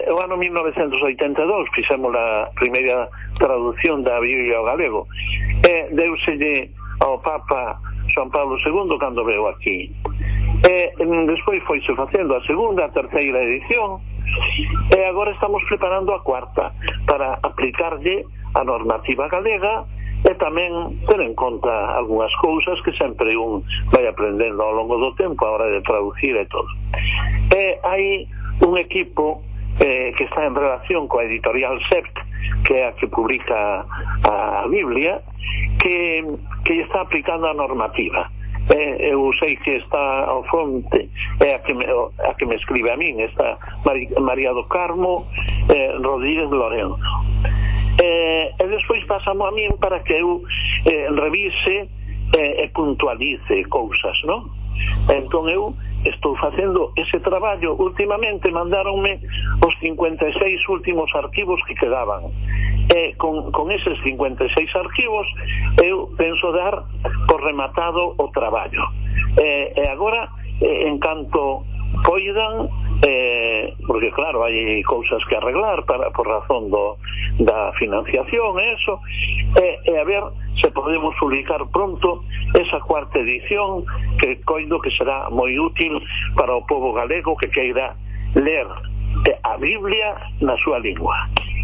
o ano 1982 fixemos a primeira traducción da Biblia ao galego, e deuselle ao Papa Juan Pablo II cando veu aquí. Despois foise facendo a segunda, a terceira edición, e agora estamos preparando a cuarta para aplicarlle a normativa galega e tamén ter en conta algunhas cousas que sempre un vai aprendendo ao longo do tempo a hora de traducir e todo. Hai un equipo que está en relación coa editorial SEPT, que é a que publica a Biblia, que está aplicando a normativa. Eu sei que está ao fronte, é a que me escribe a min, está María do Carmo Rodríguez Lorenzo, e despois pasamos a min para que eu revise e puntualice cousas, non? Entón eu estou facendo ese traballo. Últimamente mandáronme os 56 últimos arquivos que quedaban, e con eses 56 arquivos eu penso dar por rematado o traballo, e agora en canto poidan, porque claro, hai cousas que arreglar por razón da financiación e eso, e a ver se podemos publicar pronto esa cuarta edición, que coido que será moi útil para o povo galego que queira ler a Biblia na súa lingua.